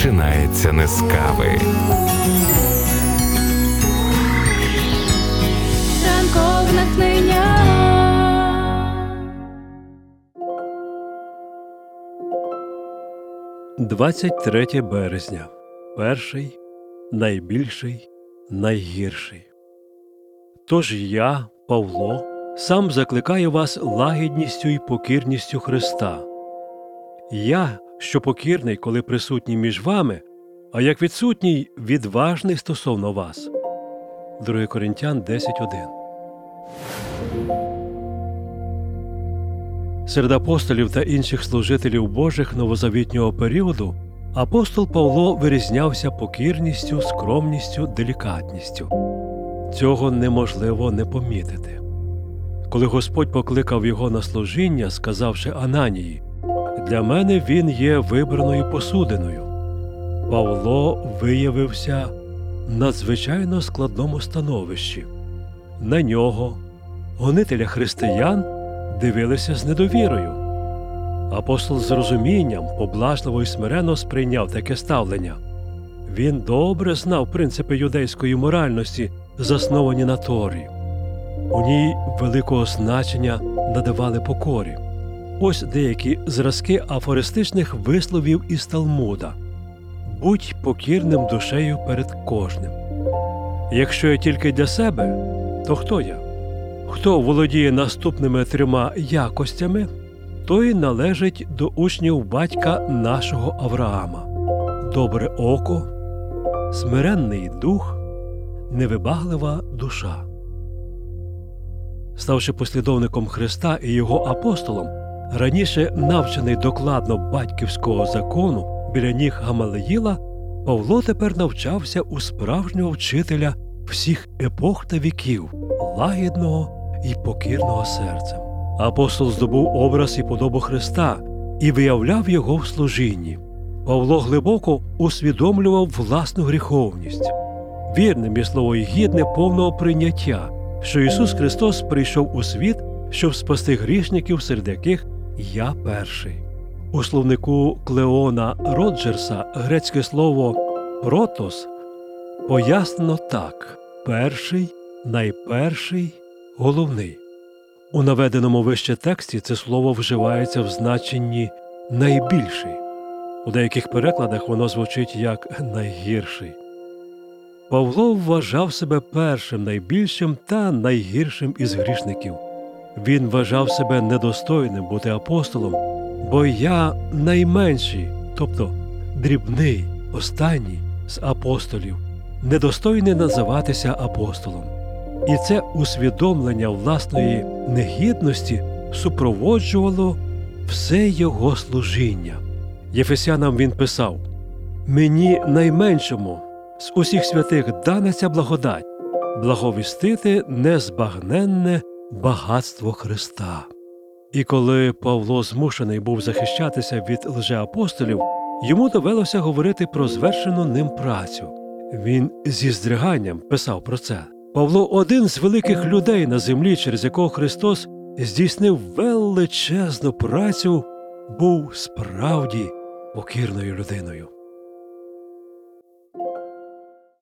починається не з кави. Ранкове натхнення. – 23 березня. Перший, найбільший, найгірший. Тож я, Павло, сам закликаю вас лагідністю і покірністю Христа. Я, що покірний, коли присутній між вами, а як відсутній, відважний стосовно вас. 2 Коринтян 10:1. Серед апостолів та інших служителів Божих новозавітнього періоду апостол Павло вирізнявся покірністю, скромністю, делікатністю. Цього неможливо не помітити. Коли Господь покликав його на служіння, сказавши Ананії: «Для мене він є вибраною посудиною», Павло виявився в надзвичайно складному становищі. На нього, гонителя християн, дивилися з недовірою. Апостол з розумінням, поблажливо і смиренно сприйняв таке ставлення. Він добре знав принципи юдейської моральності, засновані на Торі. У ній великого значення надавали покорі. Ось деякі зразки афористичних висловів із Талмуда. «Будь покірним душею перед кожним». Якщо я тільки для себе, то хто я? Хто володіє наступними 3 якостями, той належить до учнів батька нашого Авраама: добре око, смиренний дух, невибаглива душа. Ставши послідовником Христа і його апостолом, раніше навчений докладно батьківського закону біля ніг Гамалиїла, Павло тепер навчався у справжнього вчителя всіх епох та віків, лагідного і покірного серцем. Апостол здобув образ і подобу Христа і виявляв його в служінні. Павло глибоко усвідомлював власну гріховність. Вірним є слово й гідне повного прийняття, що Ісус Христос прийшов у світ, щоб спасти грішників, серед яких я перший. У словнику Клеона Роджерса грецьке слово «протос» пояснено так: перший, найперший, головний. У наведеному вище тексті це слово вживається в значенні «найбільший». У деяких перекладах воно звучить як «найгірший». Павло вважав себе першим, найбільшим та найгіршим із грішників. Він вважав себе недостойним бути апостолом, бо я найменший, тобто дрібний, останній з апостолів, недостойний називатися апостолом. І це усвідомлення власної негідності супроводжувало все його служіння. Єфесянам він писав: «Мені найменшому з усіх святих дана ця благодать – благовістити незбагненне багатство Христа». І коли Павло змушений був захищатися від лжеапостолів, йому довелося говорити про звершену ним працю. Він зі здриганням писав про це. Павло – один з великих людей на землі, через якого Христос здійснив величезну працю, був справді покірною людиною.